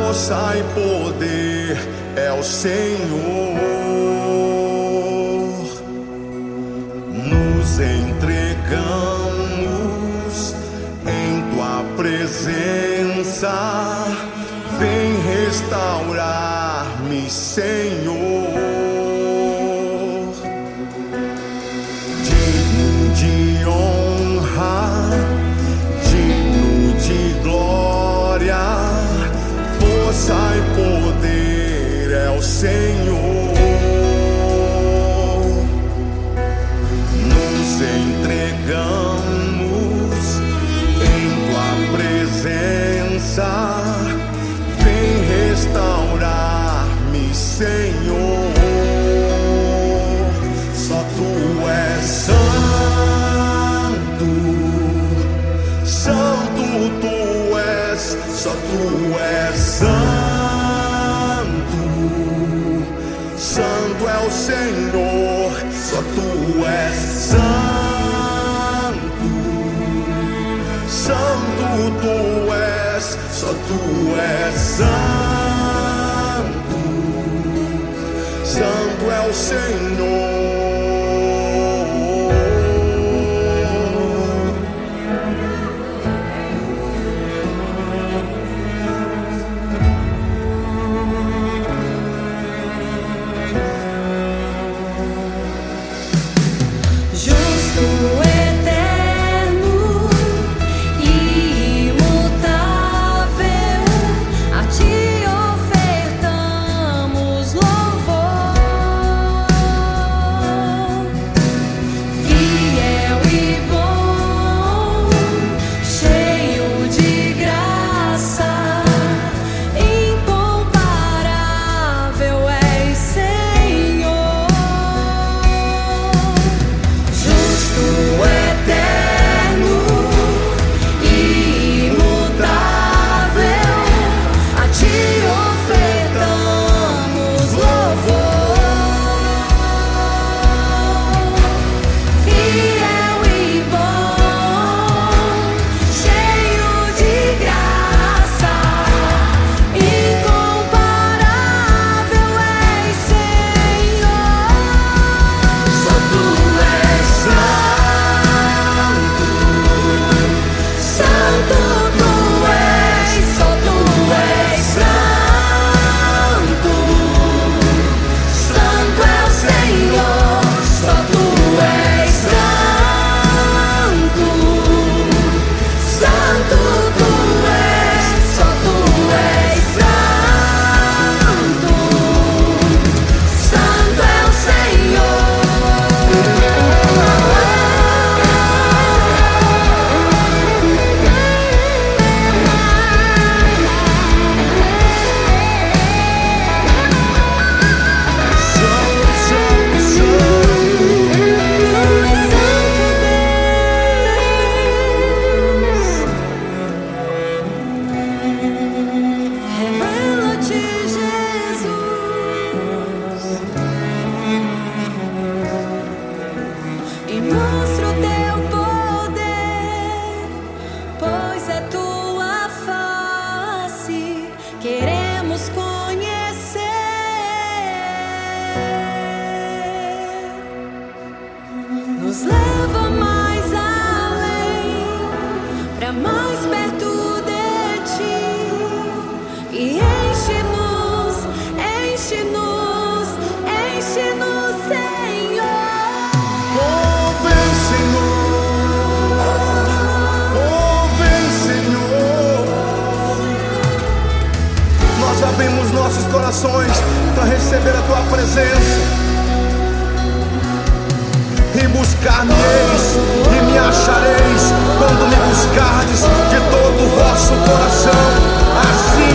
força e poder é o Senhor. Nos entregamos em tua presença. Vem restaurar-me, Senhor. Digno de honra, digno de glória, força e poder é o Senhor. Nos entregamos em tua presença. Vem restaurar-me, Senhor. Só tu és santo, santo tu és, só tu és santo, santo é o Senhor, só tu és santo, santo tu és, só tu és santo, santo é o Senhor. Nos leva mais além, pra mais perto de ti, e enche-nos, enche-nos, enche-nos, Senhor. Oh, vem, Senhor. Oh, vem, Senhor. Nós abrimos nossos corações para receber a tua presença. E buscar-me-eis, e me achareis, quando me buscardes de todo o vosso coração. Assim